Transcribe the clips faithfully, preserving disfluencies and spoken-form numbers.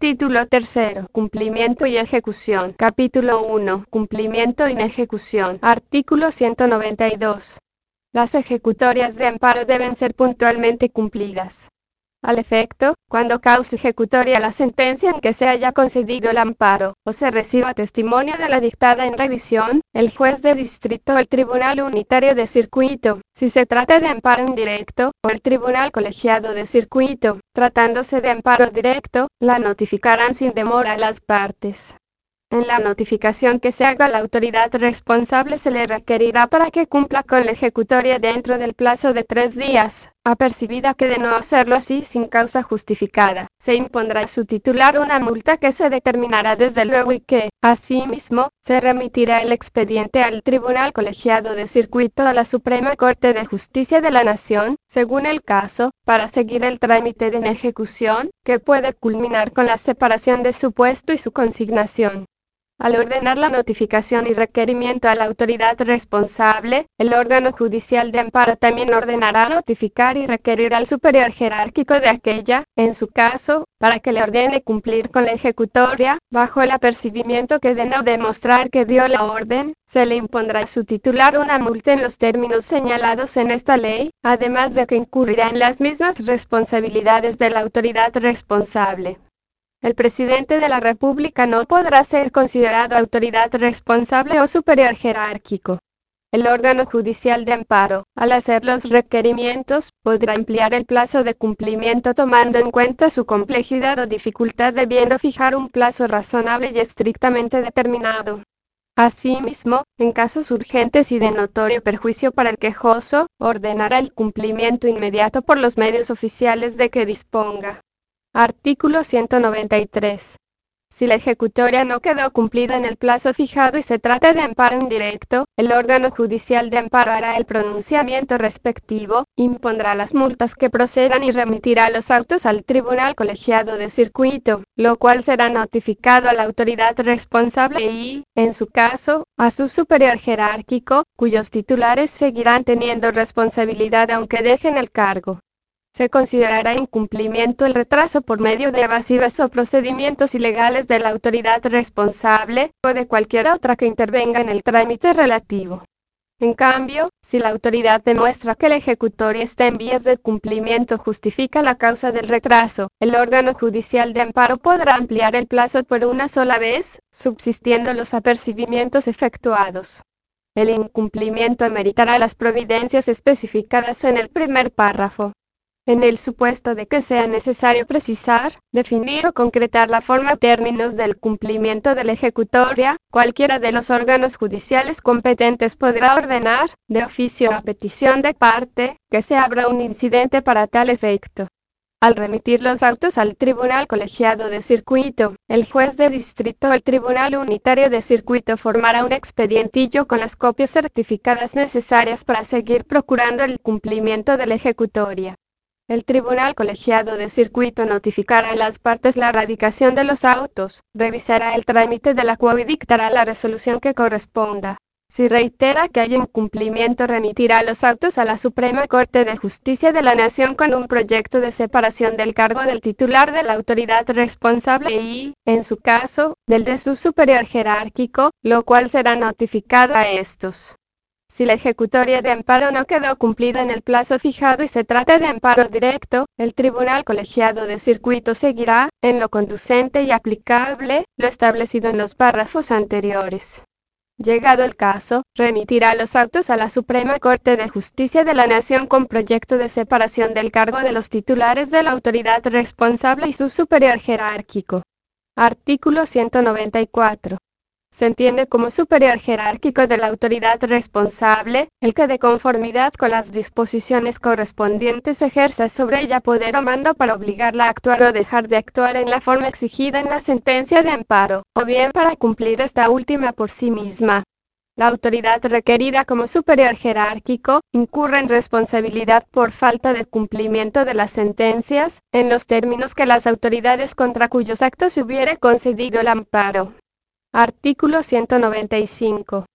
Título tercero. Cumplimiento y ejecución. Capítulo uno. Cumplimiento y ejecución. Artículo ciento noventa y dos. Las ejecutorias de amparo deben ser puntualmente cumplidas. Al efecto, cuando cause ejecutoria la sentencia en que se haya concedido el amparo, o se reciba testimonio de la dictada en revisión, el juez de distrito o el Tribunal Unitario de Circuito, si se trata de amparo indirecto, o el Tribunal Colegiado de Circuito, tratándose de amparo directo, la notificarán sin demora a las partes. En la notificación que se haga a la autoridad responsable se le requerirá para que cumpla con la ejecutoria dentro del plazo de tres días, apercibida que de no hacerlo así sin causa justificada, se impondrá a su titular una multa que se determinará desde luego y que, asimismo, se remitirá el expediente al Tribunal Colegiado de Circuito a la Suprema Corte de Justicia de la Nación, según el caso, para seguir el trámite de ejecución, que puede culminar con la separación de su puesto y su consignación. Al ordenar la notificación y requerimiento a la autoridad responsable, el órgano judicial de amparo también ordenará notificar y requerir al superior jerárquico de aquella, en su caso, para que le ordene cumplir con la ejecutoria, bajo el apercibimiento que de no demostrar que dio la orden, se le impondrá a su titular una multa en los términos señalados en esta ley, además de que incurrirá en las mismas responsabilidades de la autoridad responsable. El presidente de la República no podrá ser considerado autoridad responsable o superior jerárquico. El órgano judicial de amparo, al hacer los requerimientos, podrá ampliar el plazo de cumplimiento tomando en cuenta su complejidad o dificultad, debiendo fijar un plazo razonable y estrictamente determinado. Asimismo, en casos urgentes y de notorio perjuicio para el quejoso, ordenará el cumplimiento inmediato por los medios oficiales de que disponga. Artículo ciento noventa y tres. Si la ejecutoria no quedó cumplida en el plazo fijado y se trata de amparo indirecto, el órgano judicial de amparo hará el pronunciamiento respectivo, impondrá las multas que procedan y remitirá los autos al Tribunal Colegiado de Circuito, lo cual será notificado a la autoridad responsable y, en su caso, a su superior jerárquico, cuyos titulares seguirán teniendo responsabilidad aunque dejen el cargo. Se considerará incumplimiento el retraso por medio de evasivas o procedimientos ilegales de la autoridad responsable, o de cualquier otra que intervenga en el trámite relativo. En cambio, si la autoridad demuestra que la ejecutoria está en vías de cumplimiento justifica la causa del retraso, el órgano judicial de amparo podrá ampliar el plazo por una sola vez, subsistiendo los apercibimientos efectuados. El incumplimiento ameritará las providencias especificadas en el primer párrafo. En el supuesto de que sea necesario precisar, definir o concretar la forma o términos del cumplimiento de la ejecutoria, cualquiera de los órganos judiciales competentes podrá ordenar, de oficio o a petición de parte, que se abra un incidente para tal efecto. Al remitir los autos al Tribunal Colegiado de Circuito, el juez de distrito o el Tribunal Unitario de Circuito formará un expedientillo con las copias certificadas necesarias para seguir procurando el cumplimiento de la ejecutoria. El Tribunal Colegiado de Circuito notificará a las partes la radicación de los autos, revisará el trámite de la quo y dictará la resolución que corresponda. Si reitera que hay incumplimiento, remitirá los autos a la Suprema Corte de Justicia de la Nación con un proyecto de separación del cargo del titular de la autoridad responsable y, en su caso, del de su superior jerárquico, lo cual será notificado a estos. Si la ejecutoria de amparo no quedó cumplida en el plazo fijado y se trata de amparo directo, el Tribunal Colegiado de Circuito seguirá, en lo conducente y aplicable, lo establecido en los párrafos anteriores. Llegado el caso, remitirá los autos a la Suprema Corte de Justicia de la Nación con proyecto de separación del cargo de los titulares de la autoridad responsable y su superior jerárquico. Artículo ciento noventa y cuatro. Se entiende como superior jerárquico de la autoridad responsable, el que de conformidad con las disposiciones correspondientes ejerza sobre ella poder o mando para obligarla a actuar o dejar de actuar en la forma exigida en la sentencia de amparo, o bien para cumplir esta última por sí misma. La autoridad requerida como superior jerárquico incurre en responsabilidad por falta de cumplimiento de las sentencias, en los términos que las autoridades contra cuyos actos se hubiere concedido el amparo. Artículo ciento noventa y cinco.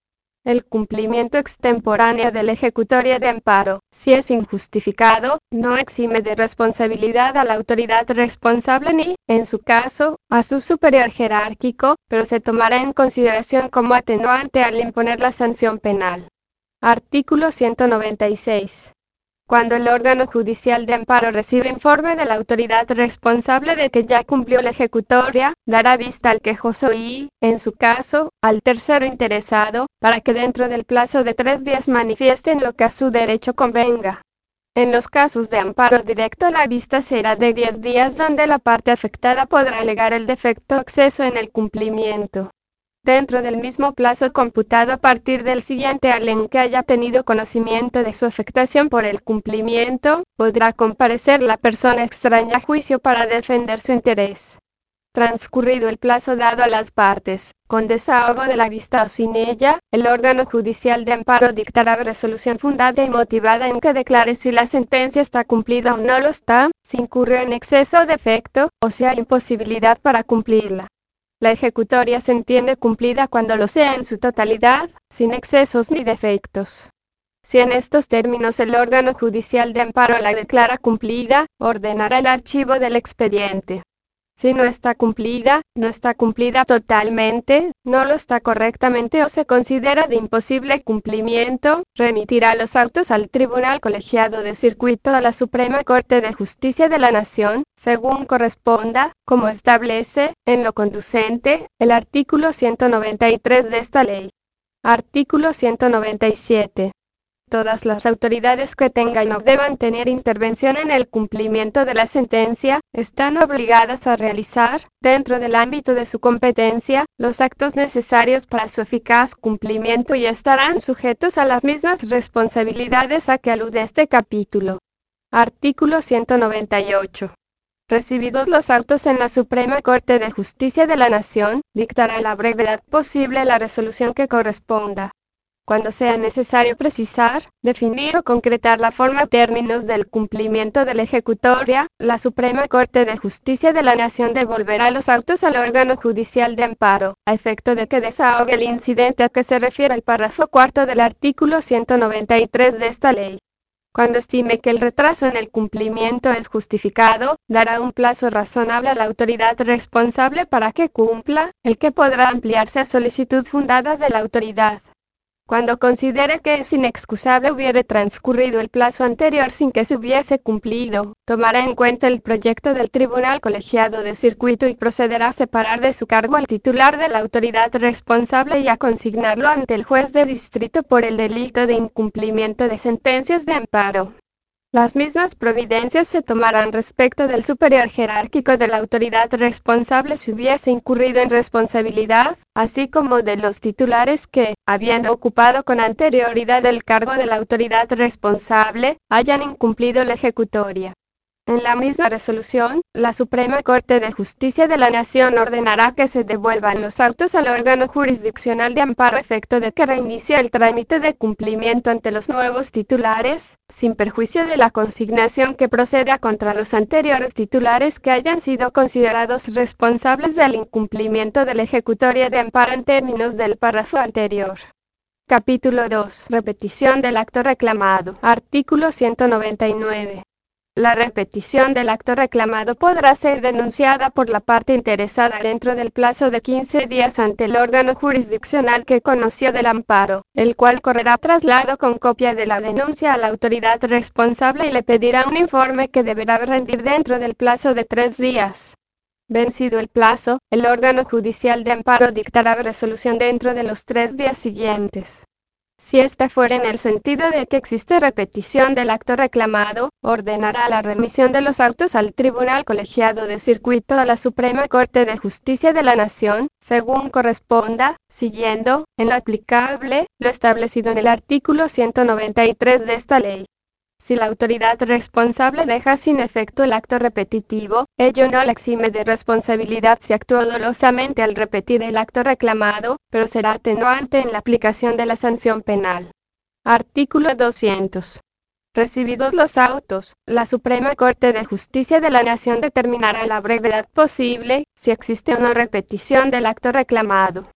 El cumplimiento extemporáneo de la ejecutoria de amparo, si es injustificado, no exime de responsabilidad a la autoridad responsable ni, en su caso, a su superior jerárquico, pero se tomará en consideración como atenuante al imponer la sanción penal. Artículo ciento noventa y seis. Cuando el órgano judicial de amparo recibe informe de la autoridad responsable de que ya cumplió la ejecutoria, dará vista al quejoso y, en su caso, al tercero interesado, para que dentro del plazo de tres días manifiesten lo que a su derecho convenga. En los casos de amparo directo, la vista será de diez días, donde la parte afectada podrá alegar el defecto o exceso en el cumplimiento. Dentro del mismo plazo computado a partir del siguiente al en que haya tenido conocimiento de su afectación por el cumplimiento, podrá comparecer la persona extraña a juicio para defender su interés. Transcurrido el plazo dado a las partes, con desahogo de la vista o sin ella, el órgano judicial de amparo dictará resolución fundada y motivada en que declare si la sentencia está cumplida o no lo está, si incurrió en exceso o defecto, o si hay imposibilidad para cumplirla. La ejecutoria se entiende cumplida cuando lo sea en su totalidad, sin excesos ni defectos. Si en estos términos el órgano judicial de amparo la declara cumplida, ordenará el archivo del expediente. Si no está cumplida, no está cumplida totalmente, no lo está correctamente o se considera de imposible cumplimiento, remitirá los autos al Tribunal Colegiado de Circuito a la Suprema Corte de Justicia de la Nación, según corresponda, como establece, en lo conducente, el artículo ciento noventa y tres de esta ley. Artículo ciento noventa y siete. Todas las autoridades que tengan o deban tener intervención en el cumplimiento de la sentencia, están obligadas a realizar, dentro del ámbito de su competencia, los actos necesarios para su eficaz cumplimiento y estarán sujetos a las mismas responsabilidades a que alude este capítulo. Artículo ciento noventa y ocho. Recibidos los autos en la Suprema Corte de Justicia de la Nación, dictará a la brevedad posible la resolución que corresponda. Cuando sea necesario precisar, definir o concretar la forma y términos del cumplimiento de la ejecutoria, la Suprema Corte de Justicia de la Nación devolverá los autos al órgano judicial de amparo, a efecto de que desahogue el incidente a que se refiere el párrafo cuarto del artículo ciento noventa y tres de esta ley. Cuando estime que el retraso en el cumplimiento es justificado, dará un plazo razonable a la autoridad responsable para que cumpla, el que podrá ampliarse a solicitud fundada de la autoridad. Cuando considere que es inexcusable hubiere transcurrido el plazo anterior sin que se hubiese cumplido, tomará en cuenta el proyecto del Tribunal Colegiado de Circuito y procederá a separar de su cargo al titular de la autoridad responsable y a consignarlo ante el juez de distrito por el delito de incumplimiento de sentencias de amparo. Las mismas providencias se tomarán respecto del superior jerárquico de la autoridad responsable si hubiese incurrido en responsabilidad, así como de los titulares que, habiendo ocupado con anterioridad el cargo de la autoridad responsable, hayan incumplido la ejecutoria. En la misma resolución, la Suprema Corte de Justicia de la Nación ordenará que se devuelvan los autos al órgano jurisdiccional de amparo a efecto de que reinicie el trámite de cumplimiento ante los nuevos titulares, sin perjuicio de la consignación que proceda contra los anteriores titulares que hayan sido considerados responsables del incumplimiento de la ejecutoria de amparo en términos del párrafo anterior. Capítulo dos. Repetición del acto reclamado. Artículo ciento noventa y nueve. La repetición del acto reclamado podrá ser denunciada por la parte interesada dentro del plazo de quince días ante el órgano jurisdiccional que conoció del amparo, el cual correrá traslado con copia de la denuncia a la autoridad responsable y le pedirá un informe que deberá rendir dentro del plazo de tres días. Vencido el plazo, el órgano judicial de amparo dictará resolución dentro de los tres días siguientes. Si ésta fuera en el sentido de que existe repetición del acto reclamado, ordenará la remisión de los autos al Tribunal Colegiado de Circuito a la Suprema Corte de Justicia de la Nación, según corresponda, siguiendo, en lo aplicable, lo establecido en el artículo ciento noventa y tres de esta ley. Si la autoridad responsable deja sin efecto el acto repetitivo, ello no la exime de responsabilidad si actuó dolosamente al repetir el acto reclamado, pero será atenuante en la aplicación de la sanción penal. Artículo doscientos. Recibidos los autos, la Suprema Corte de Justicia de la Nación determinará la brevedad posible, si existe o no repetición del acto reclamado.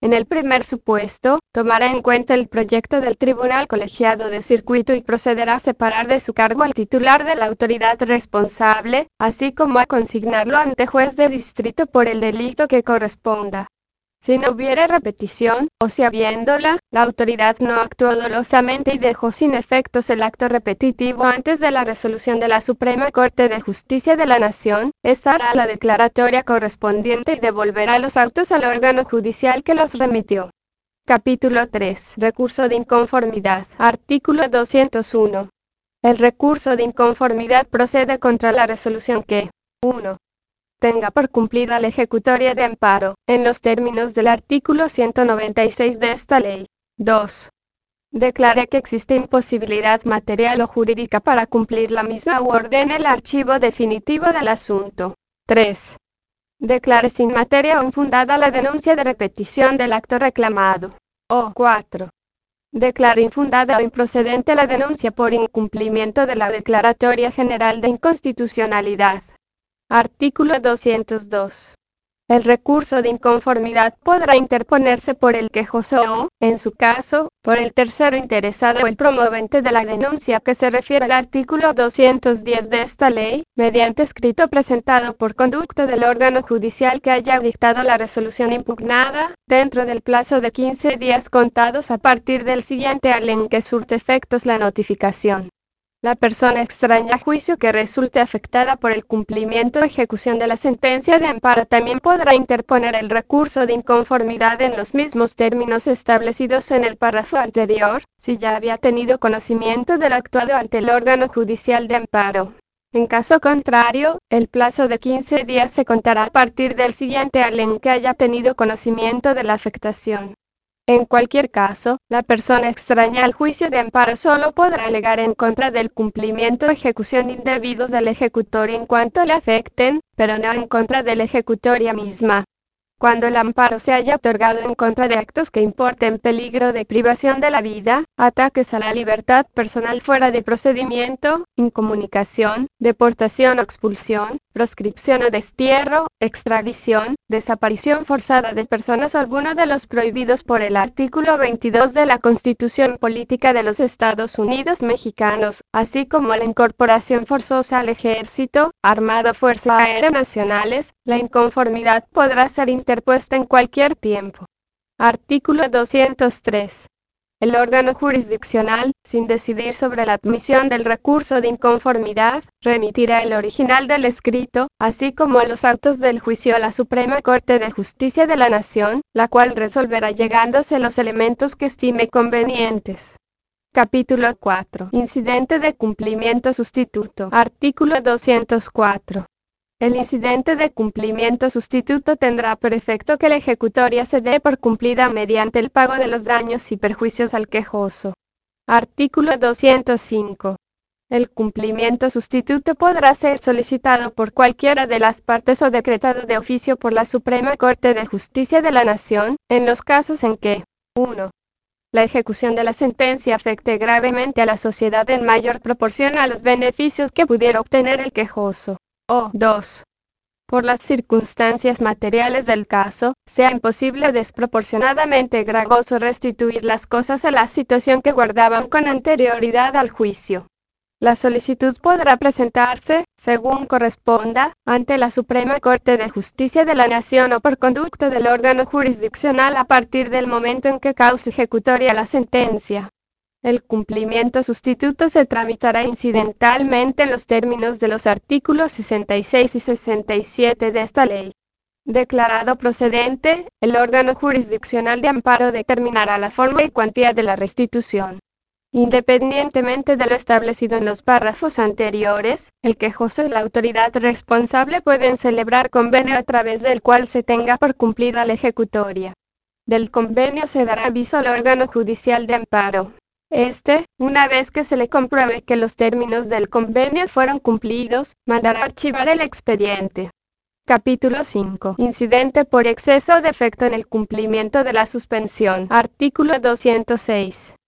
En el primer supuesto, tomará en cuenta el proyecto del Tribunal Colegiado de Circuito y procederá a separar de su cargo al titular de la autoridad responsable, así como a consignarlo ante juez de distrito por el delito que corresponda. Si no hubiere repetición, o si habiéndola, la autoridad no actuó dolosamente y dejó sin efectos el acto repetitivo antes de la resolución de la Suprema Corte de Justicia de la Nación, esta hará la declaratoria correspondiente y devolverá los autos al órgano judicial que los remitió. Capítulo tres. Recurso de inconformidad. Artículo doscientos uno. El recurso de inconformidad procede contra la resolución que uno tenga por cumplida la ejecutoria de amparo, en los términos del artículo ciento noventa y seis de esta ley. dos. Declare que existe imposibilidad material o jurídica para cumplir la misma u ordene el archivo definitivo del asunto. tres. Declare sin materia o infundada la denuncia de repetición del acto reclamado. O cuatro. Declare infundada o improcedente la denuncia por incumplimiento de la Declaratoria General de Inconstitucionalidad. Artículo doscientos dos. El recurso de inconformidad podrá interponerse por el quejoso o, en su caso, por el tercero interesado o el promovente de la denuncia que se refiere al artículo doscientos diez de esta ley, mediante escrito presentado por conducto del órgano judicial que haya dictado la resolución impugnada, dentro del plazo de quince días contados a partir del siguiente al en que surte efectos la notificación. La persona extraña a juicio que resulte afectada por el cumplimiento o ejecución de la sentencia de amparo también podrá interponer el recurso de inconformidad en los mismos términos establecidos en el párrafo anterior, si ya había tenido conocimiento del actuado ante el órgano judicial de amparo. En caso contrario, el plazo de quince días se contará a partir del siguiente al en que haya tenido conocimiento de la afectación. En cualquier caso, la persona extraña al juicio de amparo solo podrá alegar en contra del cumplimiento o ejecución indebidos del ejecutorio en cuanto le afecten, pero no en contra de la ejecutoria misma. Cuando el amparo se haya otorgado en contra de actos que importen peligro de privación de la vida, ataques a la libertad personal fuera de procedimiento, incomunicación, deportación o expulsión, proscripción o destierro, extradición, desaparición forzada de personas o alguno de los prohibidos por el artículo veintidós de la Constitución Política de los Estados Unidos Mexicanos, así como la incorporación forzosa al Ejército, Armada o Fuerza Aérea Nacionales, la inconformidad podrá ser interpuesta en cualquier tiempo. Artículo doscientos tres. El órgano jurisdiccional, sin decidir sobre la admisión del recurso de inconformidad, remitirá el original del escrito, así como los autos del juicio a la Suprema Corte de Justicia de la Nación, la cual resolverá llegándose los elementos que estime convenientes. Capítulo cuatro. Incidente de cumplimiento sustituto. Artículo doscientos cuatro. El incidente de cumplimiento sustituto tendrá por efecto que la ejecutoria se dé por cumplida mediante el pago de los daños y perjuicios al quejoso. Artículo doscientos cinco. El cumplimiento sustituto podrá ser solicitado por cualquiera de las partes o decretado de oficio por la Suprema Corte de Justicia de la Nación, en los casos en que uno. La ejecución de la sentencia afecte gravemente a la sociedad en mayor proporción a los beneficios que pudiera obtener el quejoso. O dos. Por las circunstancias materiales del caso, sea imposible o desproporcionadamente gravoso restituir las cosas a la situación que guardaban con anterioridad al juicio. La solicitud podrá presentarse, según corresponda, ante la Suprema Corte de Justicia de la Nación o por conducto del órgano jurisdiccional a partir del momento en que cause ejecutoria la sentencia. El cumplimiento sustituto se tramitará incidentalmente en los términos de los artículos sesenta y seis y sesenta y siete de esta ley. Declarado procedente, el órgano jurisdiccional de amparo determinará la forma y cuantía de la restitución. Independientemente de lo establecido en los párrafos anteriores, el quejoso y la autoridad responsable pueden celebrar convenio a través del cual se tenga por cumplida la ejecutoria. Del convenio se dará aviso al órgano judicial de amparo. Este, una vez que se le compruebe que los términos del convenio fueron cumplidos, mandará archivar el expediente. Capítulo cinco. Incidente por exceso o defecto en el cumplimiento de la suspensión. Artículo doscientos seis.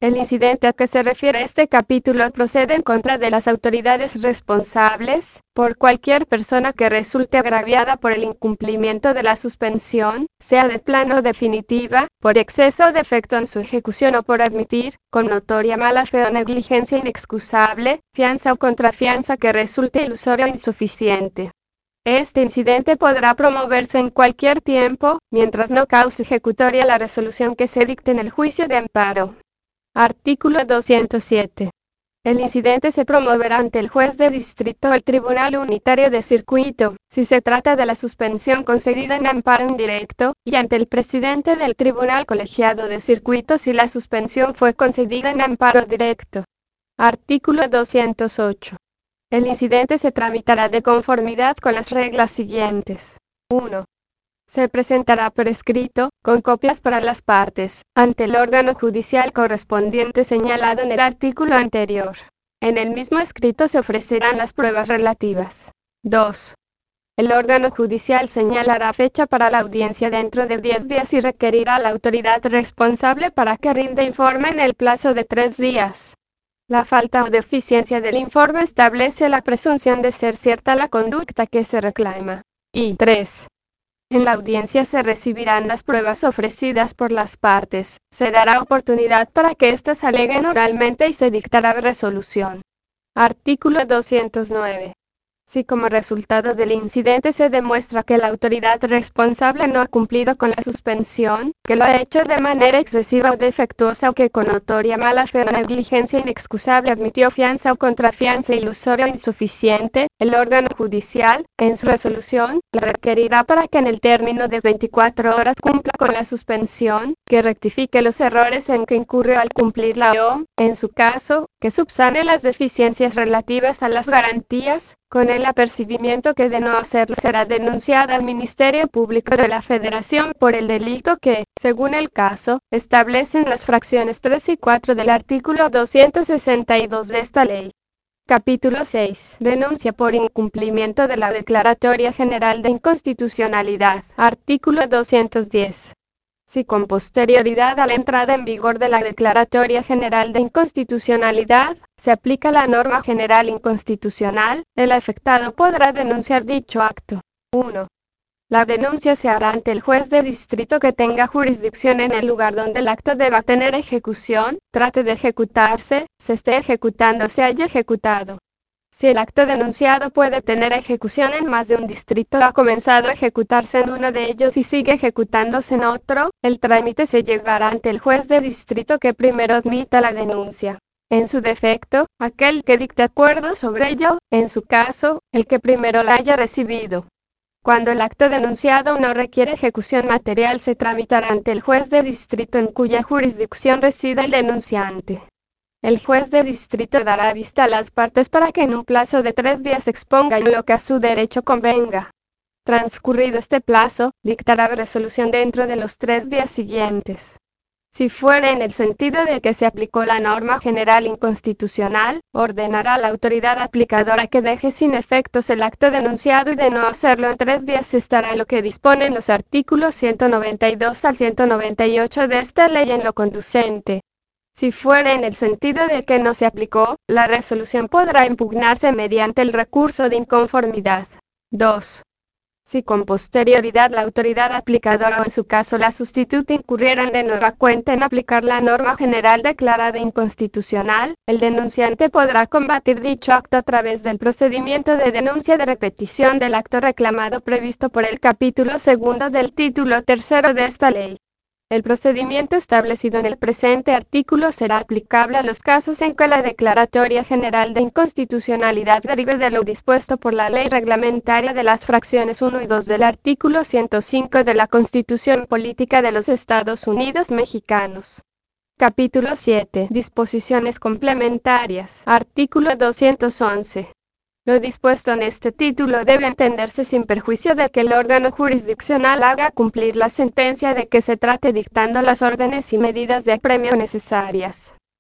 El incidente a que se refiere este capítulo procede en contra de las autoridades responsables, por cualquier persona que resulte agraviada por el incumplimiento de la suspensión, sea de plano o definitiva, por exceso o defecto en su ejecución o por admitir, con notoria mala fe o negligencia inexcusable, fianza o contrafianza que resulte ilusoria o insuficiente. Este incidente podrá promoverse en cualquier tiempo, mientras no cause ejecutoria la resolución que se dicte en el juicio de amparo. Artículo doscientos siete. El incidente se promoverá ante el juez de distrito o el Tribunal Unitario de Circuito, si se trata de la suspensión concedida en amparo indirecto, y ante el presidente del Tribunal Colegiado de Circuito si la suspensión fue concedida en amparo directo. Artículo doscientos ocho. El incidente se tramitará de conformidad con las reglas siguientes. uno. Se presentará por escrito, con copias para las partes, ante el órgano judicial correspondiente señalado en el artículo anterior. En el mismo escrito se ofrecerán las pruebas relativas. dos. El órgano judicial señalará fecha para la audiencia dentro de diez días y requerirá a la autoridad responsable para que rinda informe en el plazo de tres días. La falta o deficiencia del informe establece la presunción de ser cierta la conducta que se reclama. Y tres. En la audiencia se recibirán las pruebas ofrecidas por las partes, se dará oportunidad para que éstas aleguen oralmente y se dictará resolución. Artículo doscientos nueve. Si como resultado del incidente se demuestra que la autoridad responsable no ha cumplido con la suspensión, que lo ha hecho de manera excesiva o defectuosa o que con notoria mala fe o negligencia inexcusable admitió fianza o contrafianza ilusoria o insuficiente, el órgano judicial, en su resolución, le requerirá para que en el término de veinticuatro horas cumpla con la suspensión, que rectifique los errores en que incurrió al cumplirla o, en su caso, que subsane las deficiencias relativas a las garantías, con el apercibimiento que de no hacerlo será denunciada al Ministerio Público de la Federación por el delito que, según el caso, establecen las fracciones tres y cuatro del artículo doscientos sesenta y dos de esta ley. Capítulo seis. Denuncia por incumplimiento de la Declaratoria General de Inconstitucionalidad. Artículo doscientos diez. Si con posterioridad a la entrada en vigor de la Declaratoria General de Inconstitucionalidad, se aplica la norma general inconstitucional, el afectado podrá denunciar dicho acto. uno. La denuncia se hará ante el juez de distrito que tenga jurisdicción en el lugar donde el acto deba tener ejecución, trate de ejecutarse, se esté ejecutando o se haya ejecutado. Si el acto denunciado puede tener ejecución en más de un distrito o ha comenzado a ejecutarse en uno de ellos y sigue ejecutándose en otro, el trámite se llevará ante el juez de distrito que primero admita la denuncia. En su defecto, aquel que dicte acuerdo sobre ello, en su caso, el que primero la haya recibido. Cuando el acto denunciado no requiere ejecución material se tramitará ante el juez de distrito en cuya jurisdicción resida el denunciante. El juez de distrito dará vista a las partes para que en un plazo de tres días expongan lo que a su derecho convenga. Transcurrido este plazo, dictará resolución dentro de los tres días siguientes. Si fuere en el sentido de que se aplicó la norma general inconstitucional, ordenará a la autoridad aplicadora que deje sin efectos el acto denunciado y de no hacerlo en tres días estará lo que disponen los artículos ciento noventa y dos al ciento noventa y ocho de esta ley en lo conducente. Si fuere en el sentido de que no se aplicó, la resolución podrá impugnarse mediante el recurso de inconformidad. dos. Si con posterioridad la autoridad aplicadora o en su caso la sustituta incurrieran de nueva cuenta en aplicar la norma general declarada inconstitucional, el denunciante podrá combatir dicho acto a través del procedimiento de denuncia de repetición del acto reclamado previsto por el capítulo segundo del título tercero de esta ley. El procedimiento establecido en el presente artículo será aplicable a los casos en que la Declaratoria General de Inconstitucionalidad derive de lo dispuesto por la ley reglamentaria de las fracciones uno y dos del artículo ciento cinco de la Constitución Política de los Estados Unidos Mexicanos. Capítulo siete. Disposiciones complementarias. Artículo doscientos once. Lo dispuesto en este título debe entenderse sin perjuicio de que el órgano jurisdiccional haga cumplir la sentencia de que se trate dictando las órdenes y medidas de apremio necesarias.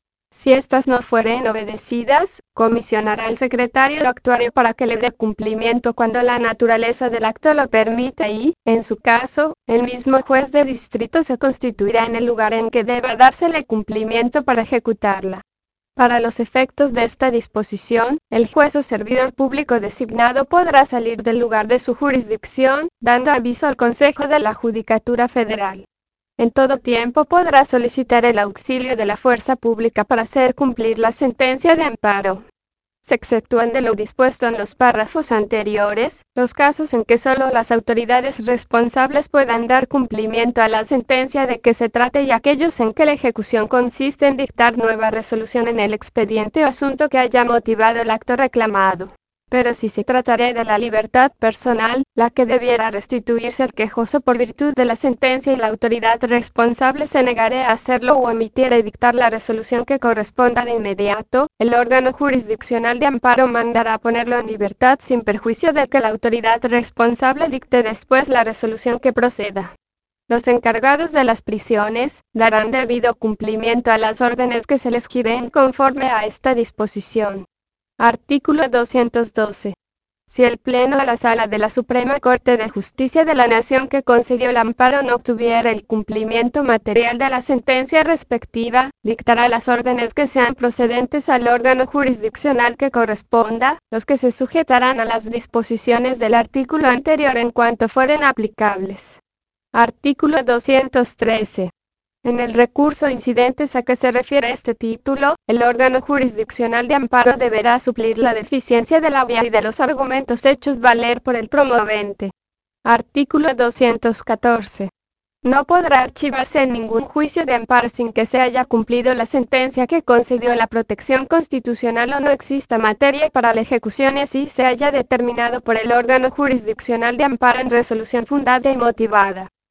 Si estas no fueren obedecidas, comisionará al secretario actuario para que le dé cumplimiento cuando la naturaleza del acto lo permita y, en su caso, el mismo juez de distrito se constituirá en el lugar en que deba dársele cumplimiento para ejecutarla. Para los efectos de esta disposición, el juez o servidor público designado podrá salir del lugar de su jurisdicción, dando aviso al Consejo de la Judicatura Federal. En todo tiempo podrá solicitar el auxilio de la fuerza pública para hacer cumplir la sentencia de amparo. Se exceptúan de lo dispuesto en los párrafos anteriores, los casos en que solo las autoridades responsables puedan dar cumplimiento a la sentencia de que se trate y aquellos en que la ejecución consiste en dictar nueva resolución en el expediente o asunto que haya motivado el acto reclamado. Pero si se tratare de la libertad personal, la que debiera restituirse al quejoso por virtud de la sentencia y la autoridad responsable se negare a hacerlo o omitiere dictar la resolución que corresponda de inmediato, el órgano jurisdiccional de amparo mandará ponerlo en libertad sin perjuicio de que la autoridad responsable dicte después la resolución que proceda. Los encargados de las prisiones darán debido cumplimiento a las órdenes que se les giren conforme a esta disposición. Artículo doscientos doce. Si el Pleno de la Sala de la Suprema Corte de Justicia de la Nación que concedió el amparo no obtuviera el cumplimiento material de la sentencia respectiva, dictará las órdenes que sean procedentes al órgano jurisdiccional que corresponda, los que se sujetarán a las disposiciones del artículo anterior en cuanto fueren aplicables. Artículo doscientos trece. En el recurso incidentes a que se refiere este título, el órgano jurisdiccional de amparo deberá suplir la deficiencia de la vía y de los argumentos hechos valer por el promovente. Artículo doscientos catorce. No podrá archivarse ningún juicio de amparo sin que se haya cumplido la sentencia que concedió la protección constitucional o no exista materia para la ejecución y así se haya determinado por el órgano jurisdiccional de amparo en resolución fundada y motivada.